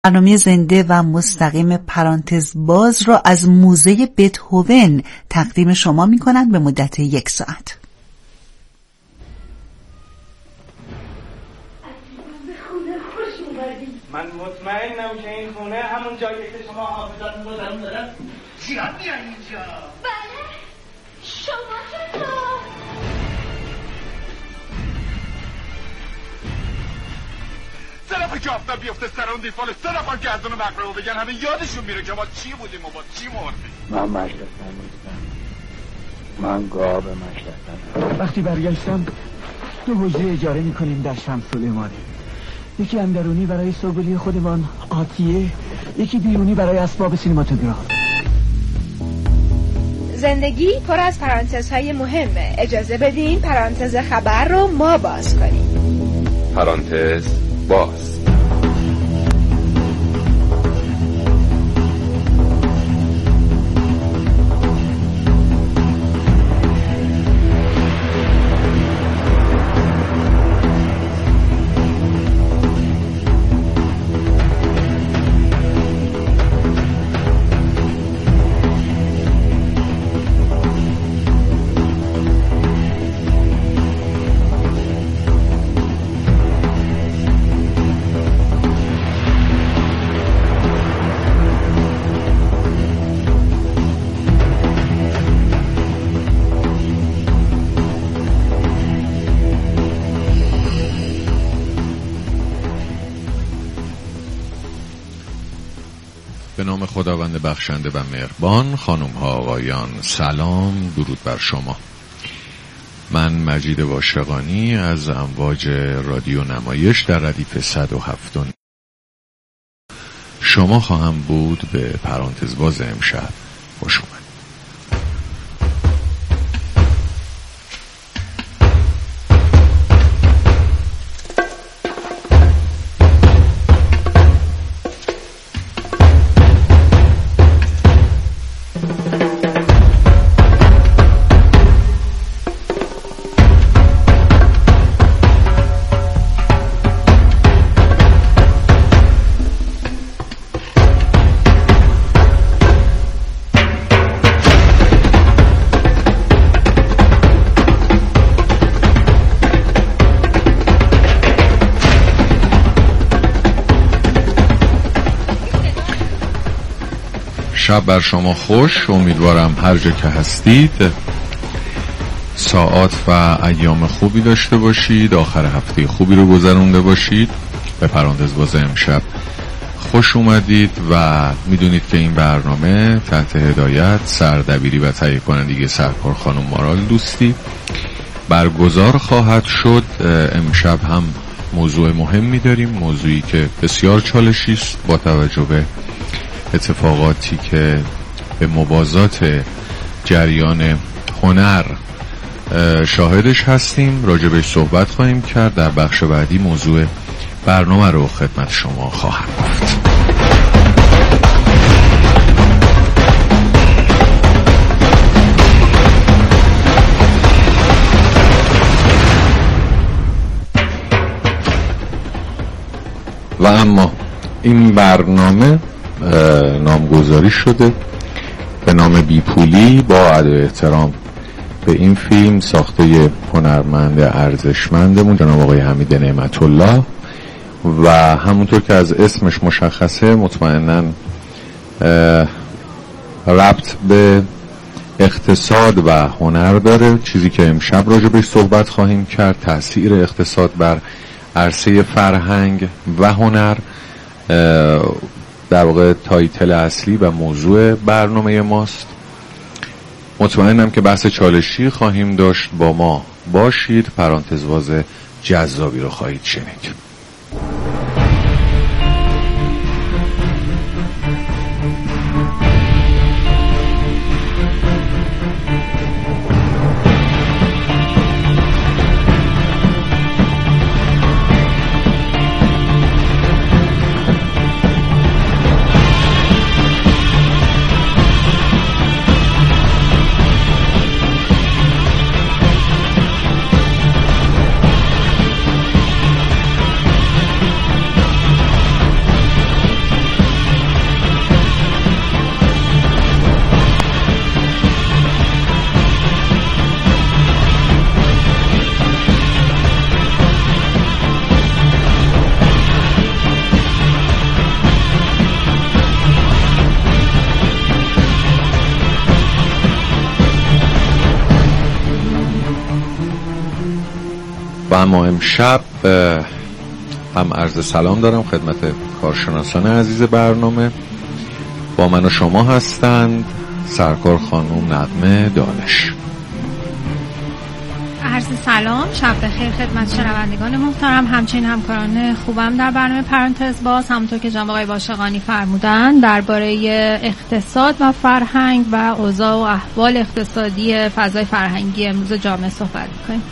برنامه زنده و مستقیم پرانتز باز را از موزه بتهوون تقدیم شما می کنند به مدت 1 ساعت. من مطمئنم که این خونه همون جایی که شما حافظاتون رو درون دارم زیاد میان اینجا. بله شما چطور؟ طرف که آفتاب بیفته سر اون دیفال 3 نفر گردون مقبره و بگن همه یادشون میره که ما چی بودیم و با چی مردیم. من مشرفتن نیستم، من گاب مشرفتن. وقتی برگشتم 2 حجره اجاره میکنیم در شمس سلیمانی، یکی اندرونی برای سوگلی خودمان آتیه، یکی بیرونی برای اسباب سینماتوگراف. زندگی پر از پرانتزهای مهمه. اجازه بدین پرانتز خبر رو ما باز کنیم. پرانتز باز. به نام خداوند بخشنده و مهربان. خانم ها آقایان سلام، درود بر شما. من مجید واشقانی از امواج رادیو نمایش در ردیف 107 شما خواهم بود به پرانتز باز امشب. خوش اومد. شب بر شما خوش. امیدوارم هر جا که هستید ساعات و ایام خوبی داشته باشید، آخر هفته خوبی رو گذرونده باشید. به پرانتز باز امشب خوش اومدید و میدونید که این برنامه تحت هدایت، سردبیری و تهیه کنندگی سرکار خانم مارال دوستی برگزار خواهد شد. امشب هم موضوع مهمی داریم، موضوعی که بسیار چالشی است با توجه به اتفاقاتی که به موازات جریان هنر شاهدش هستیم. راجبش صحبت خواهیم کرد. در بخش بعدی موضوع برنامه رو خدمت شما خواهم گفت. و اما این برنامه نامگذاری شده به نام بیپولی با ادای احترام به این فیلم ساخته هنرمند ارزشمندمون جناب آقای حمید نعمت الله و همونطور که از اسمش مشخصه مطمئناً ربط به اقتصاد و هنر داره. چیزی که امشب راجع بهش صحبت خواهیم کرد تأثیر اقتصاد بر عرصه فرهنگ و هنر در واقع تایتل اصلی و موضوع برنامه ماست. مطمئنم که بحث چالشی خواهیم داشت. با ما باشید. پرانتز باز جذابی رو خواهید شنید. و اما امشب هم عرض سلام دارم خدمت کارشناسان عزیز برنامه. با من و شما هستند سرکار خانم نغمه دانش. عرض سلام، شب بخیر خدمت شنوندگان محترم، همچنین همکاران خوبم در برنامه پرانتز باز. همونطور که جناب آقای باشقانی فرمودن درباره اقتصاد و فرهنگ و اوضاع و احوال اقتصادی فضای فرهنگی امروز جامعه صحبت می‌کنیم.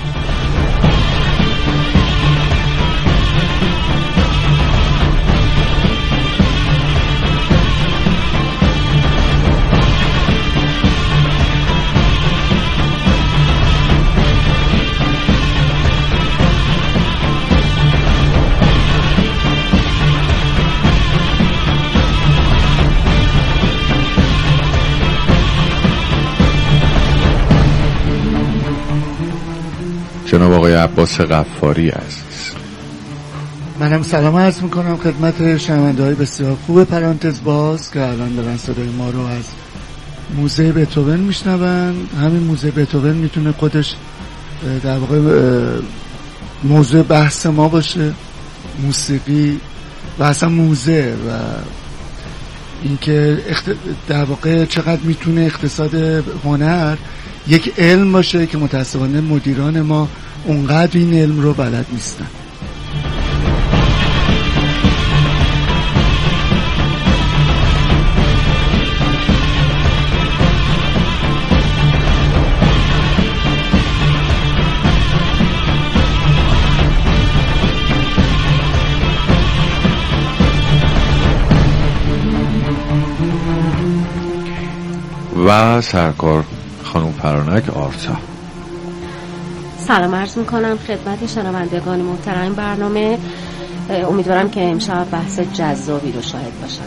جناب آقای عباس غفاری عزیز. منم سلام عرض میکنم خدمت شنونده‌های بسیار خوب پرانتز باز که الان دارن صدای ما رو از موزه بتهوون میشنون. همین موزه بتهوون میتونه خودش در واقع موضوع بحث ما باشه، موسیقی و اصلا موزه و اینکه در واقع چقدر میتونه اقتصاد هنر یک علم باشه که متاسفانه مدیران ما اونقدر این علم رو بلد نیستن. و سرکار خانم فرانک آرتا. سلام عرض میکنم خدمت شنوندگان محترم برنامه. امیدوارم که امشب بحث جذابی رو شاهد باشم.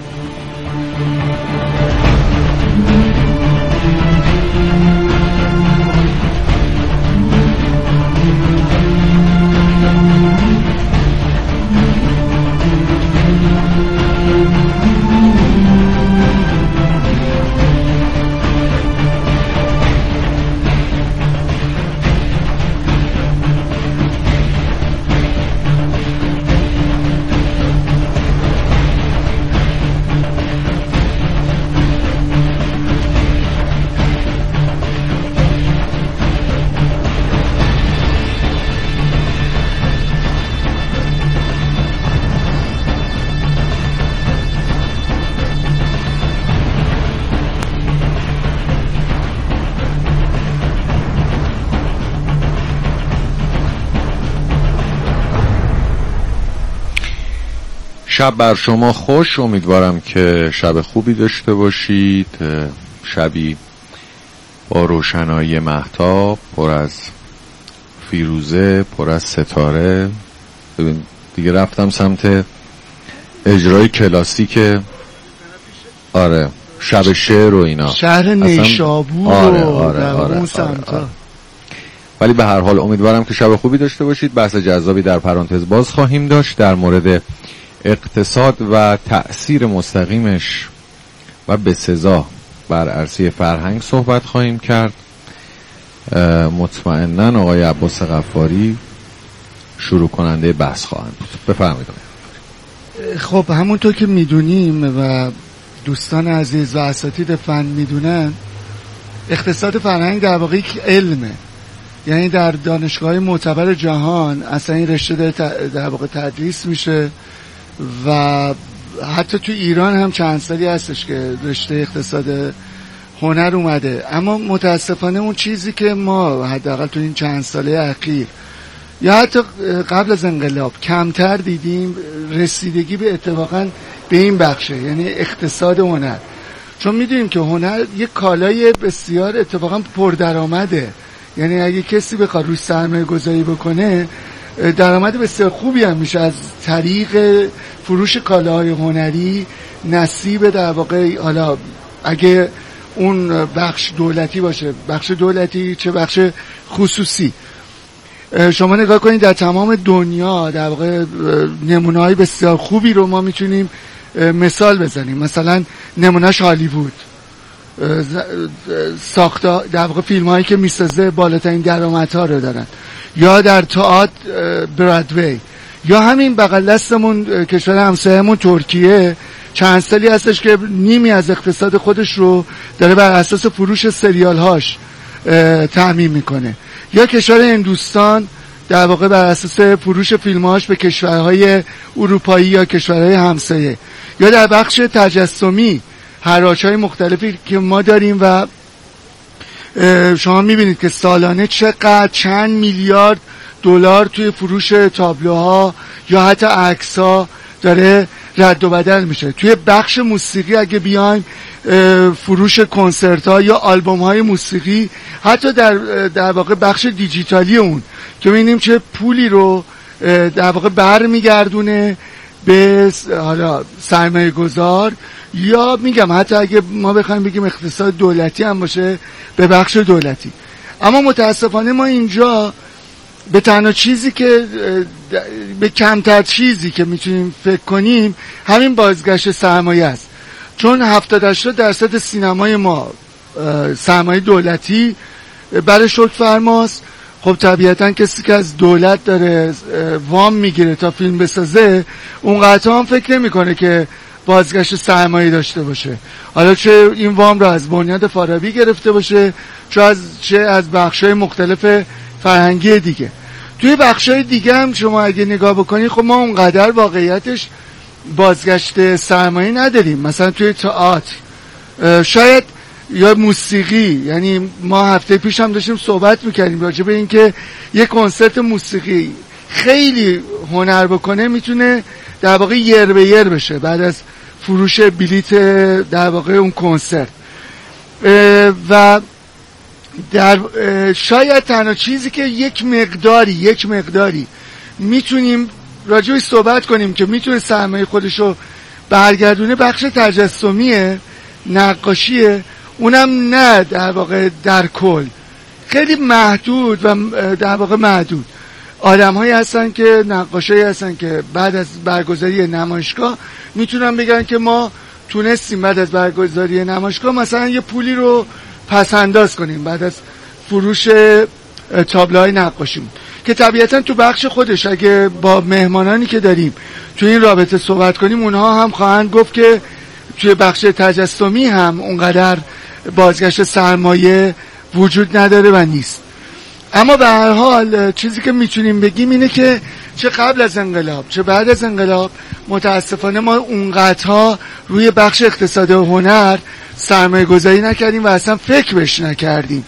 شب بر شما خوش. امیدوارم که شب خوبی داشته باشید، شبی با روشنایی مهتاب، پر از فیروزه، پر از ستاره. ببین دیگه رفتم سمت اجرای کلاسیک، آره شب شعر و اینا، شهر نیشابور. آره. ولی به هر حال امیدوارم که شب خوبی داشته باشید. بحث جذابی در پرانتز باز خواهیم داشت در مورد اقتصاد و تأثیر مستقیمش و به سزا بر عرصه فرهنگ صحبت خواهیم کرد. مطمئناً آقای عباس غفاری شروع کننده بحث خواهند بود. بفرمایید. خب همونطور که میدونیم و دوستان عزیز و اساتید فن میدونن، اقتصاد فرهنگ در واقع یک علمه. یعنی در دانشگاه‌های معتبر جهان اصلا این رشته در واقع تدریس میشه و حتی تو ایران هم چند سالی هستش که رشته اقتصاد هنر اومده. اما متاسفانه اون چیزی که ما حداقل تو این چند ساله اخیر یا حتی قبل از انقلاب کمتر دیدیم رسیدگی به اتفاقا به این بخشه، یعنی اقتصاد هنر. چون میدونیم که هنر یک کالای بسیار اتفاقا پردرآمده، یعنی اگه کسی بخواد روی سرمایه گذاری بکنه درآمد بسیار خوبی هم میشه از طریق فروش کالاهای هنری. نصیب در واقع، حالا اگه اون بخش دولتی باشه، بخش دولتی چه بخش خصوصی، شما نگاه کنید در تمام دنیا در واقع نمونه‌های بسیار خوبی رو ما میتونیم مثال بزنیم. مثلا نمونهش هالیوود. ساخته در واقع فیلم هایی که میسازه بالاترین درآمدها رو دارن، یا در تئاتر برادوی، یا همین بغل دستمون کشور همسایه‌مون ترکیه چند سالی هستش که نیمی از اقتصاد خودش رو داره بر اساس فروش سریال هاش تأمین میکنه، یا کشور هندوستان در واقع بر اساس فروش فیلم‌هاش به کشورهای اروپایی یا کشورهای همسایه، یا در بخش تجسمی حراج‌های مختلفی که ما داریم و شما میبینید که سالانه چقدر چند میلیارد دلار توی فروش تابلوها یا حتی عکس‌ها داره رد و بدل میشه. توی بخش موسیقی اگه بیایم فروش کنسرت‌ها یا آلبوم‌های موسیقی، حتی در واقع بخش دیجیتالی اون که می‌بینیم چه پولی رو در واقع برمیگردونه به حالا سرمایه گذار، یا میگم حتی اگه ما بخوایم بگیم اقتصاد دولتی هم باشه به بخش دولتی. اما متاسفانه ما اینجا به تنها چیزی که به کمتر چیزی که میتونیم فکر کنیم همین بازگشت سرمایه است، چون 70-80% سینمای ما سرمایه دولتی برای شکر فرماست. خب طبیعتا کسی که از دولت داره وام میگیره تا فیلم بسازه اونقدر هم فکر نمیکنه که بازگشت سرمایه داشته باشه، حالا چه این وام رو از بنیاد فارابی گرفته باشه چه از بخشای مختلف فرهنگی دیگه. توی بخشای دیگه هم شما اگه نگاه بکنید خب ما اونقدر واقعیتش بازگشت سرمایه نداریم. مثلا توی تئاتر شاید یا موسیقی، یعنی ما هفته پیش هم داشتیم صحبت میکردیم راجع به این که یک کنسرت موسیقی خیلی هنر بکنه میتونه در واقع یر به یر بشه بعد از فروش بلیت در واقع اون کنسرت. و در شاید تنها چیزی که یک مقداری میتونیم راجعش صحبت کنیم که میتونه سرمایه خودشو برگردونه بخش تجسمیه، نقاشیه، اونم نه در واقع در کل، خیلی محدود و در واقع محدود. آدم‌هایی هستن که نقاشایی هستن که بعد از برگزاری نمایشگاه میتونن بگن که ما تونستیم بعد از برگزاری نمایشگاه مثلا یه پولی رو پس انداز کنیم بعد از فروش تابلوهای نقاشیمون، که طبیعتا تو بخش خودش اگه با مهمانانی که داریم تو این رابطه صحبت کنیم اونها هم خواهند گفت که توی بخش تجسمی هم اونقدر بازگشت سرمایه وجود نداره و نیست. اما به هر حال چیزی که میتونیم بگیم اینه که چه قبل از انقلاب چه بعد از انقلاب متاسفانه ما اونقدرها روی بخش اقتصاد و هنر سرمایه گذاری نکردیم و اصلا فکر بهش نکردیم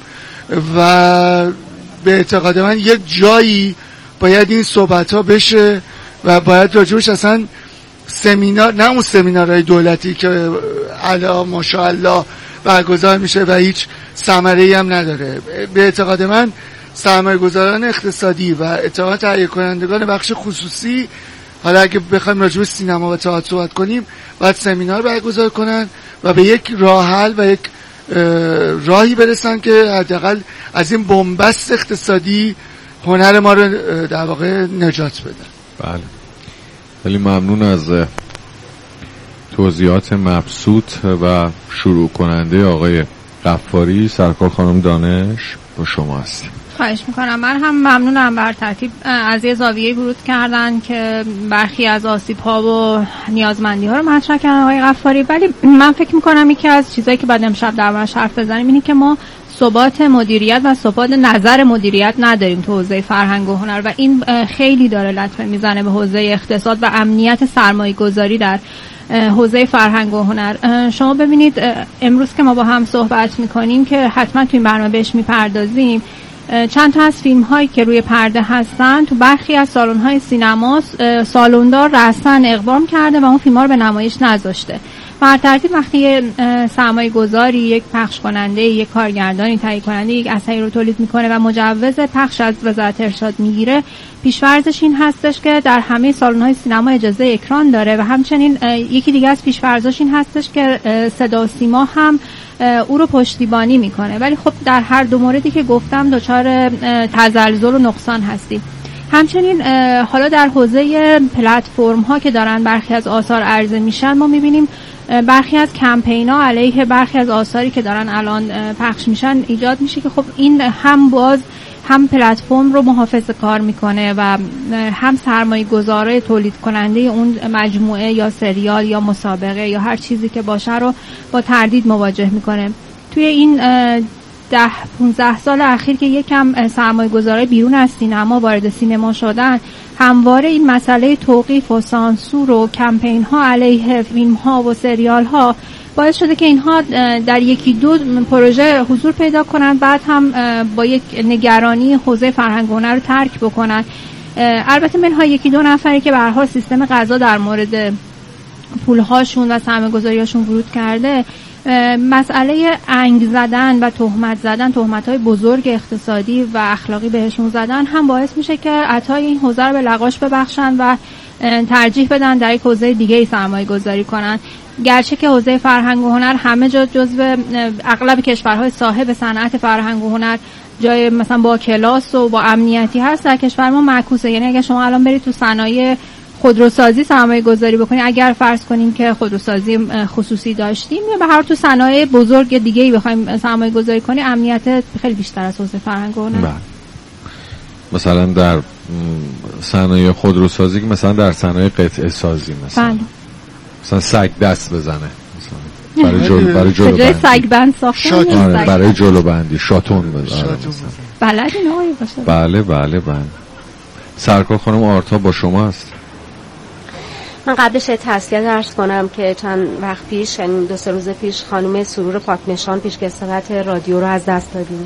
و به اعتقاد من یک جایی باید این صحبت ها بشه و باید راجبش اصلا سمینار، نه اون سمینارهای دولتی که علا ماشاءالله برگزار میشه و هیچ ثمره‌ای هم نداره. به اعتقاد من سرمایه‌گذاران اقتصادی و اتحاد تهیه کنندگان بخش خصوصی، حالا اگه بخوایم راجع به سینما و تئاتر صحبت کنیم، باید سمینار برگزار کنن و به یک راه حل و یک راهی برسن که حداقل از این بنبست اقتصادی هنر ما رو در واقع نجات بدن. بله، خیلی ممنون از توضیحات مبسوط و شروع کننده آقای غفاری. سرکار خانم دانش با شما هست. خواهش میکنم. من هم ممنونم بر ترتیب از یه زاویه ورود کردن که برخی از آسیب‌ها و نیازمندی‌ها رو مطرح کردن آقای غفاری، ولی من فکر میکنم یکی از چیزایی که بعد امشب دربارش حرف بزنیم اینه که ما ثبات مدیریت و ثبات نظر مدیریت نداریم تو حوزه فرهنگ و هنر و این خیلی داره لطمه میزنه به حوزه اقتصاد و امنیت سرمایه‌گذاری در حوزه فرهنگ و هنر. شما ببینید امروز که ما با هم صحبت میکنیم که حتما تو این برنامه بهش میپردازیم، چند تا از فیلم هایی که روی پرده هستن تو برخی از سالن های سینما سالندار رسما اقدام کرده و اون فیلم ها رو به نمایش نذاشته. بر ترتیب وقتی سرمایه گذاری، یک پخش کننده، یک کارگردانی، تهیه کننده یک اثری رو تولید میکنه و مجوز پخش از وزارت ارشاد میگیره، پیش‌فرضش این هستش که در همه سالن‌های سینما اجازه اکران داره و همچنین یکی دیگه از پیش‌فرضاش این هستش که صدا و سیما هم او رو پشتیبانی میکنه. ولی خب در هر دو موردی که گفتم دچار تزلزل و نقصان هستیم. همچنین حالا در حوزه پلتفرم ها که دارن برخی از آثار عرضه میشن، ما میبینیم برخی از کمپینا علیه برخی از آثاری که دارن الان پخش میشن ایجاد میشه که خب این هم پلتفرم رو محافظه کار میکنه و هم سرمایه گذاره تولید کننده اون مجموعه یا سریال یا مسابقه یا هر چیزی که باشه رو با تردید مواجه میکنه. توی این 10-15 سال اخیر که یکم سرمایه گذاره بیرون از سینما وارد سینما شدن، همواره این مسئله توقیف و سانسور و کمپین ها علیه فیلم ها و سریال ها باعث شده که اینها در یکی دو پروژه حضور پیدا کنن، بعد هم با یک نگرانی حوزه فرهنگ و هنر رو ترک بکنن. البته منها یکی دو نفری که به هر حال سیستم قضا در مورد پولهاشون و سرمایه‌گذاری‌هاشون ورود کرده، مسئله انگ زدن و تهمت زدن، تهمت‌های بزرگ اقتصادی و اخلاقی بهشون زدن هم باعث میشه که عطای این حوزه رو به لغاش ببخشن و ترجیح بدن در یک حوزه دیگه‌ای سرمایه‌گذاری کنن. گرچه که حوزه فرهنگ و هنر همه جا جزو اغلب کشورهای صاحب صنعت فرهنگ و هنر جای مثلا با کلاس و با امنیتی هست، در کشور ما معکوسه. یعنی اگه شما الان برید تو صنایع خودروسازی سرمایه گذاری بکنید، اگر فرض کنیم که خودروسازی خصوصی داشتیم یا به هر تو صنایع بزرگ دیگه‌ای بخوایم سرمایه گذاری کنیم، امنیت خیلی بیشتر از حوزه فرهنگ و هنر. مثلا در صنایع خودروسازی، مثلا در صنایع قطعه سازی مثلا سگ دست بزنه مثلا برای جلو بندی سگ بند ساختن، برای جلو بندی شاتون بزنه بلدین آقای باشه. بله. سرکار خانم آرتا با شما هست. من قبلش تسلیت عرض کنم که چند وقت پیش، یعنی 2-3 روز پیش، خانم سرور پاکنشان پیشکسوت رادیو رو از دست دادیم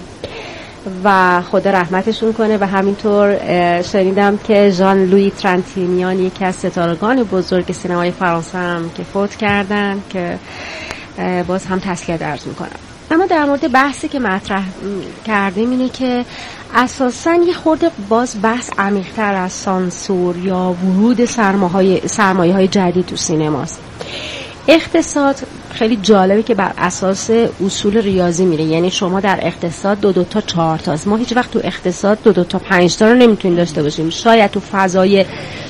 و خدا رحمتشون کنه. و همینطور شنیدم که ژان لویی ترنتینیان، یکی از ستارگان بزرگ سینمای فرانسه هم که فوت کردن، که باز هم تسلیت عرض میکنم. اما در مورد بحثی که مطرح کردیم اینه که اساساً یه خورده باز بحث عمیق‌تر از سانسور یا ورود سرمایه‌های جدید تو سینماست. اقتصاد خیلی جالبه که بر اساس اصول ریاضی میره. یعنی شما در اقتصاد 2 تا 4 تاست. ما هیچ وقت تو اقتصاد 2 تا 5 تا رو نمیتونیم داشته باشیم. شاید تو فضای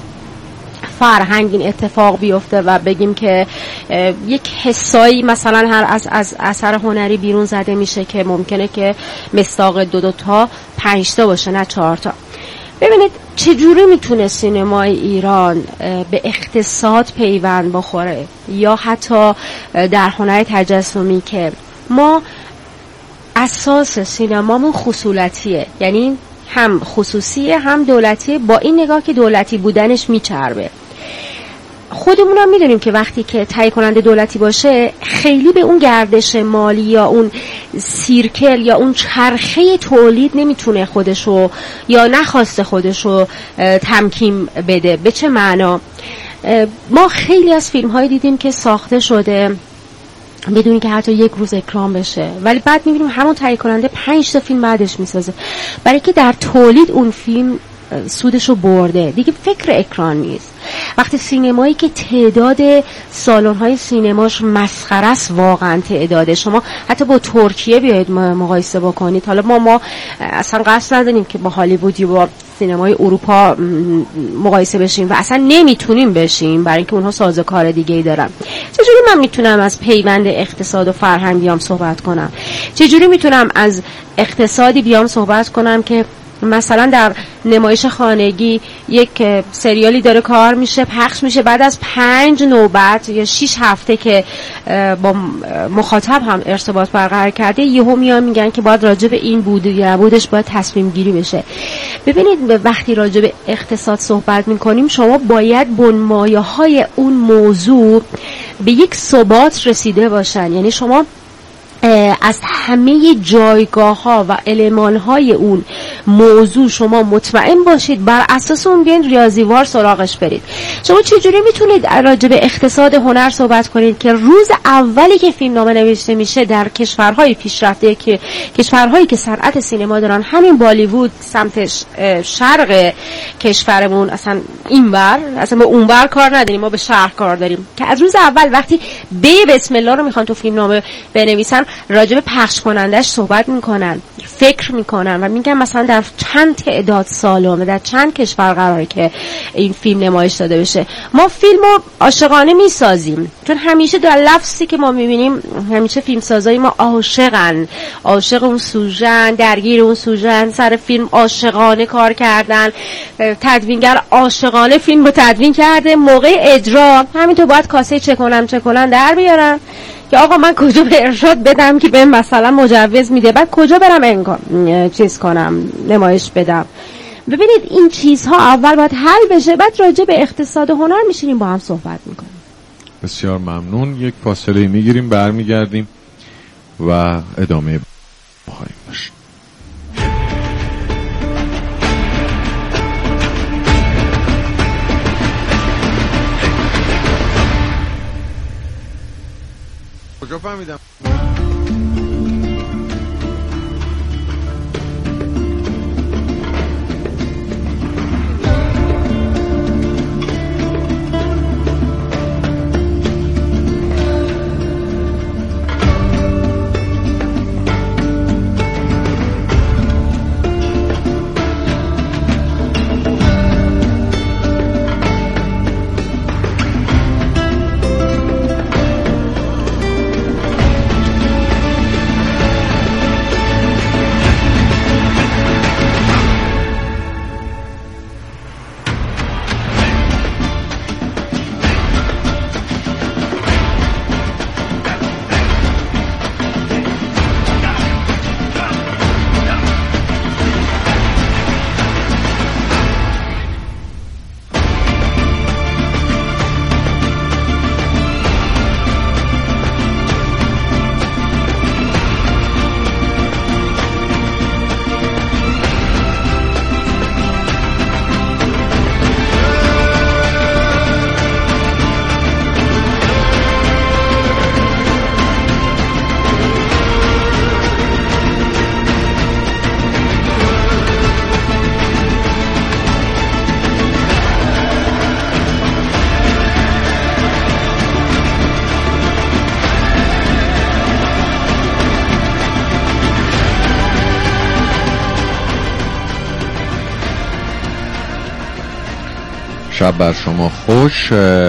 فرهنگ این اتفاق بیفته و بگیم که یک حسایی مثلا هر از اثر هنری بیرون زده میشه که ممکنه که مصداق 2 تا 5 تا باشه، نه 4 تا. ببینید چجوری میتونه سینمای ایران به اقتصاد پیوند بخوره، یا حتی در هنر تجسمی که ما اساس سینمامون خصولتیه، یعنی هم خصوصیه هم دولتیه، با این نگاه که دولتی بودنش میچربه. خودمون هم میدونیم که وقتی که تهیه کننده دولتی باشه خیلی به اون گردش مالی یا اون سیرکل یا اون چرخه تولید نمیتونه خودشو یا نخواسته خودشو تمکین بده. به چه معنا؟ ما خیلی از فیلم های دیدیم که ساخته شده بدونی که حتی یک روز اکران بشه، ولی بعد میبینیم همون تهیه کننده 5 تا فیلم بعدش میسازه، برای که در تولید اون فیلم سودشو برده، دیگه فکر اکران نیست. وقتی سینمایی که تعداد سالن‌های سینماش مسخره است، واقعا تعداده، شما حتی با ترکیه بیاید مقایسه بکنید. حالا ما اصلا قصد نداریم که با هالیوود یا با سینمای اروپا مقایسه بشیم و اصلا نمیتونیم بشیم، برای اینکه اونها سازوکار دیگه‌ای دارن. چجوری من میتونم از پیوند اقتصاد و فرهنگ بیام صحبت کنم؟ چجوری میتونم از اقتصادی بیام صحبت کنم که مثلا در نمایش خانگی یک سریالی داره کار میشه، پخش میشه، بعد از 5 نوبت یا 6 هفته که با مخاطب هم ارتباط برقرار کرده، یهو میان میگن که باید راجع به این بود یا نبودش باید تصمیم گیری بشه. ببینید وقتی راجع به اقتصاد صحبت میکنیم، شما باید بنمایه‌های اون موضوع به یک ثبات رسیده باشن. یعنی شما از همه جایگاه ها و المان های اون موضوع شما مطمئن باشید، بر اساس اون بیاین ریاضیوار سراغش برید. شما چجوری میتونید راجع به اقتصاد هنر صحبت کنید که روز اولی که فیلمنامه نوشته میشه در کشورهای پیشرفته، که کشورهایی که صنعت سینما دارن، همین بالیوود سمت شرق کشورمون، اصلا اینور، اصلا ما اونور کار نداریم، ما به شرق کار داریم، که از روز اول وقتی بسم الله رو میخوان تو فیلمنامه بنویسن، راجع به پخش کنندش صحبت میکنن، فکر میکنن و میگن مثلا در چند تعداد سالن در چند کشور قراره که این فیلم نمایش داده بشه. ما فیلمو عاشقانه میسازیم، چون همیشه در لفظی که ما میبینیم همیشه فیلمسازای ما عاشق اون سوژن، درگیر اون سوژن، سر فیلم عاشقانه کار کردن، تدوینگر عاشقانه فیلم رو تدوین کرده، موقع اجرا همینطور باید کاسه چکنم در بیارن که آقا من کجا به ارشاد بدم که به مثلا مجوز میده، بعد کجا برم چیز کنم نمایش بدم. ببینید این چیزها اول باید حل بشه، بعد راجع به اقتصاد هنر میشینیم با هم صحبت میکنیم. بسیار ممنون. یک فاصله میگیریم، برمیگردیم و ادامه خواهیم داشت. کجا فهمیدم؟ شب بر شما خوش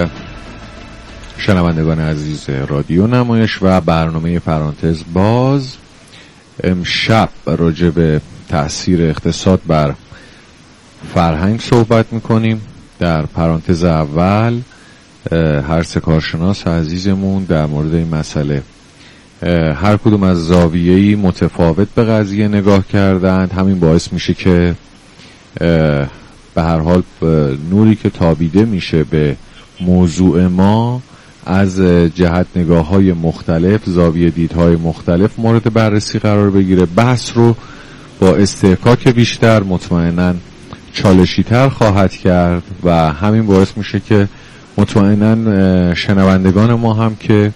شنوندگان عزیز رادیو نمایش و برنامه پرانتز باز. امشب راجع به تأثیر اقتصاد بر فرهنگ صحبت میکنیم. در پرانتز اول هر سه کارشناس عزیزمون در مورد این مسئله هر کدوم از زاویه‌ای متفاوت به قضیه نگاه کردند. همین باعث میشه که به هر حال نوری که تابیده میشه به موضوع ما از جهت نگاه‌های مختلف، زاویه دیدهای مختلف مورد بررسی قرار بگیره. بحث رو با استحقاق بیشتر مطمئناً چالشی‌تر خواهد کرد و همین باعث میشه که مطمئناً شنوندگان ما هم که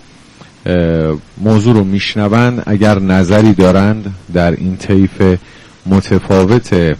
موضوع رو میشنوند اگر نظری دارند در این طیف متفاوت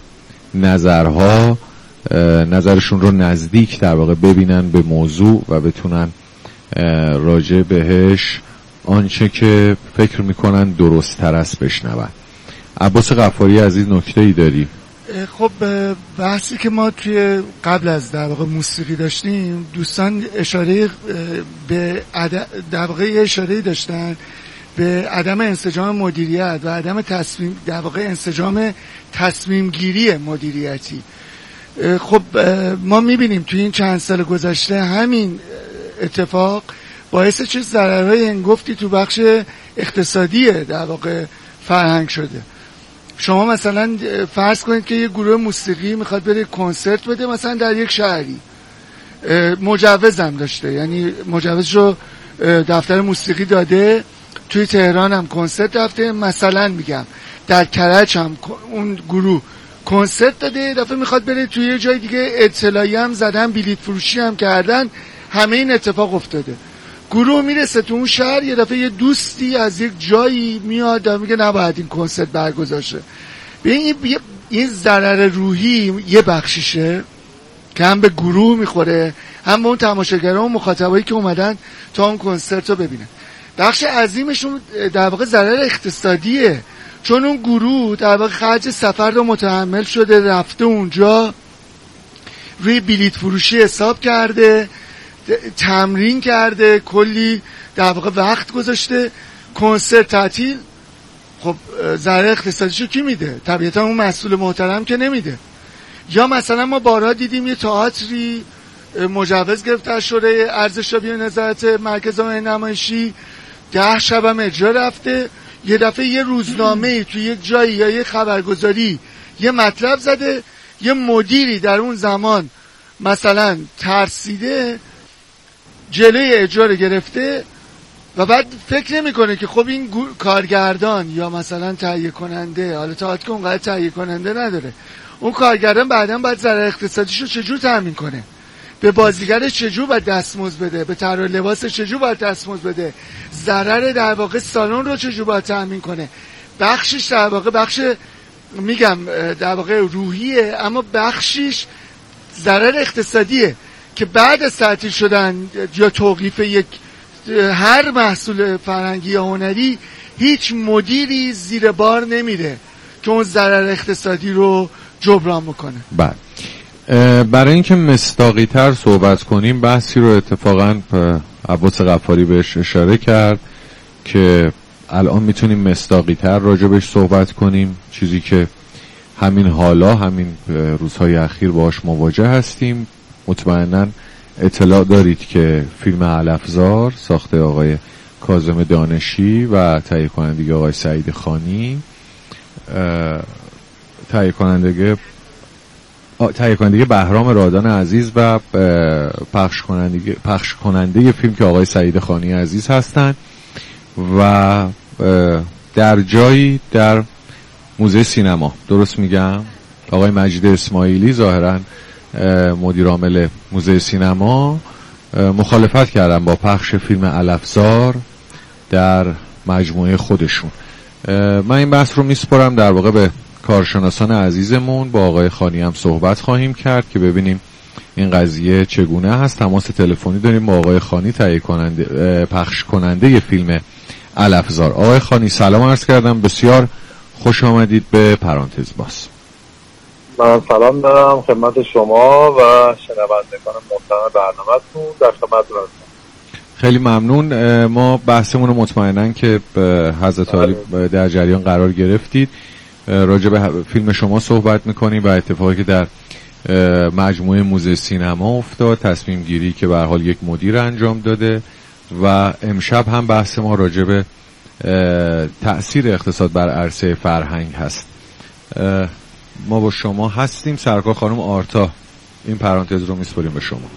نظرها نظرشون رو نزدیک در واقع ببینن به موضوع و بتونن راجع بهش آنچه که فکر میکنن درست تر است بشنون. عباس غفاری عزیز نکته ای داری؟ خب بحثی که ما توی قبل از در واقع موسیقی داشتیم، دوستان اشاره به در واقع اشاره داشتن به عدم انسجام مدیریت و عدم تصمیم در واقع انسجام تصمیم گیری مدیریتی. خب ما میبینیم توی این چند سال گذشته همین اتفاق باعث چه ضررهای انگفتی تو بخش اقتصادی در واقع فرهنگ شده. شما مثلا فرض کنید که یه گروه موسیقی میخواد بره کنسرت بده مثلا در یک شهری، مجوز هم داشته، یعنی مجوز رو دفتر موسیقی داده، توی تهران هم کنسرت رفته، مثلا میگم در کرج هم اون گروه کنسرت داده، یه دفعه میخواد بره توی یه جای دیگه اطلاعیه هم زدن، بلیط فروشی هم کردن، همه این اتفاق افتاده. گروه میرسه تو اون شهر، یه دفعه یه دوستی از یک جایی میاد و میگه نباید این کنسرت برگزار شه. ببین این ضرر روحی یه بخشیشه که هم به گروه میخوره هم به اون تماشاگران و مخاطبایی که اومدن تا اون کنسرت رو ببینن. بخش عظیمشون در واقع ضرر اقتصادیه، چون اون گروه در واقع خرج سفر رو متحمل شده، رفته اونجا روی بلیط فروشی حساب کرده، تمرین کرده، کلی در واقع وقت گذاشته، کنسرت تعطیل. خب ضرر اقتصادیشو کی میده؟ طبیعتا اون مسئول محترم که نمیده. یا مثلا ما بارها دیدیم یه تئاتری مجوز گرفت از شورای ارزشیابی نظارت مرکز نمایشی، 10 شبم اجرا رفته، یه دفعه یه روزنامه توی یک جایی یا یه خبرگزاری یه مطلب زده، یه مدیری در اون زمان مثلا ترسیده جلوی اجرا رو گرفته و بعد فکر نمیکنه که خب این کارگردان یا مثلا تهیه کننده، حالا تئاتر که اونقدر تهیه کننده نداره، اون کارگردان بعداً باید ضرر اقتصادیشو چجور تامین کنه، به بازیگرش چجور باید دستمزد بده، به طراح لباسش چجور باید دستمزد بده، ضرر در واقع سالن رو چجور باید تامین کنه. بخشش در واقع بخش میگم در واقع روحیه، اما بخشش ضرر اقتصادیه که بعد از تعطیل شدن یا توقیف یک هر محصول فرهنگی یا هنری هیچ مدیری زیر بار نمیره که اون ضرر اقتصادی رو جبران بکنه. بله، برای اینکه مصداقی تر صحبت کنیم، بحثی رو اتفاقا عباس غفاری بهش اشاره کرد که الان میتونیم مصداقی تر راجبش صحبت کنیم، چیزی که همین حالا همین روزهای اخیر باهاش مواجه هستیم. مطمئنا اطلاع دارید که فیلم علفزار ساخته آقای کاظم دانشی و تهیه کننده آقای سعید خانی، تهیه کننده بهرام رادان عزیز و پخش کننده فیلم که آقای سعید خانی عزیز هستند و در جایی در موزه سینما، درست میگم، آقای مجید اسماعیلی ظاهرا مدیر عامل موزه سینما مخالفت کردن با پخش فیلم علفزار در مجموعه خودشون. من این بحث رو میسپارم در واقع به کارشناسان عزیزمون، با آقای خانی هم صحبت خواهیم کرد که ببینیم این قضیه چگونه هست. تماس تلفنی داریم با آقای خانی، تهیه کننده پخش کننده فیلم علفزار. آقای خانی سلام عرض کردم، بسیار خوش آمدید به پرانتز باز. من سلام دارم خدمت شما و شنوندگان محترم برنامه‌تون، در خدمتتون هستم. خیلی ممنون. ما بحثمون رو مطمئنن که حضرت عالی در جریان قرار گرفتید، راجع به فیلم شما صحبت میکنیم و اتفاقی که در مجموعه موزه سینما افتاد، تصمیم گیری که به هر حال یک مدیر انجام داده و امشب هم بحث ما راجع به تأثیر اقتصاد بر عرصه فرهنگ هست. ما با شما هستیم. سرکار خانم آرتا این پرانتز رو میسپاریم به شما.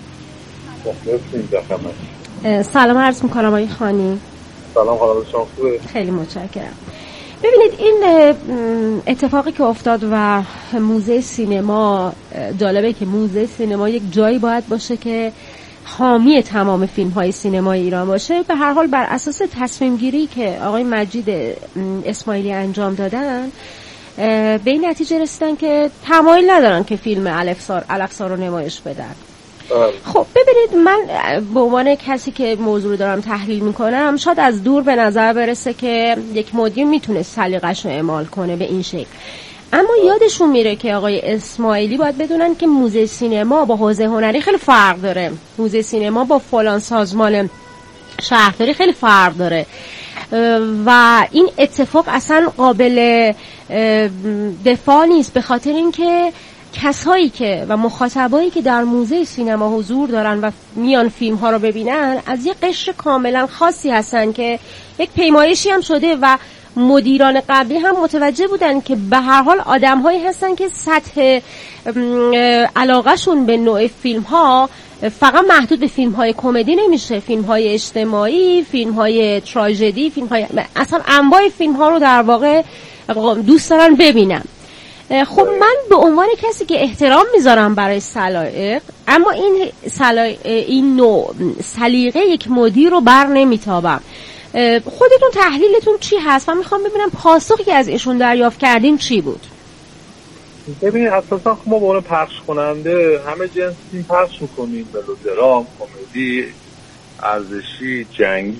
سلام عرض میکنم آقای خانی. سلام خانم، شما خوبه؟ خیلی متشکرم. ببینید این اتفاقی که افتاد و موزه سینما، جالبه که موزه سینما یک جایی باید باشه که حامی تمام فیلم های سینمای ایران باشه. به هر حال بر اساس تصمیم گیری که آقای مجید اسماعیلی انجام دادن، به این نتیجه رسیدن که تمایل ندارن که فیلم علفزار رو نمایش بدن. خب ببینید، من به عنوان کسی که موضوع رو دارم تحلیل میکنم، شاید از دور به نظر برسه که یک مدیر میتونه سلیقه‌شو اعمال کنه به این شکل، اما یادشون میره که آقای اسماعیلی باید بدونن که موزه سینما با حوزه هنری خیلی فرق داره. موزه سینما با فلان سازمان شهرداری خیلی فرق داره و این اتفاق اصلا قابل دفاع نیست، به خاطر اینکه کسایی که و مخاطبایی که در موزه سینما حضور دارن و میان فیلم ها رو ببینن از یک قشر کاملا خاصی هستن که یک پیمایشی هم شده و مدیران قبلی هم متوجه بودن که به هر حال آدم‌هایی هستن که سطح علاقه‌شون به نوع فیلم‌ها فقط محدود به فیلم‌های کمدی نمیشه، فیلم‌های اجتماعی، فیلم‌های تراژدی، فیلم‌های اصلا انواع فیلم‌ها رو در واقع دوست دارن ببینن. خب من به عنوان کسی که احترام میذارم برای سلایق، اما این نوع سلیقه یک مدیر رو بر نمیتابم. خودتون تحلیلتون چی هست و میخوام ببینم پاسخی که از ایشون دریافت کردین چی بود؟ ببینید اساسا ما به عنوان پخش کننده همه جنس فیلم پخش میکنیم، ملودرام، کمدی، ارزشی، جنگی،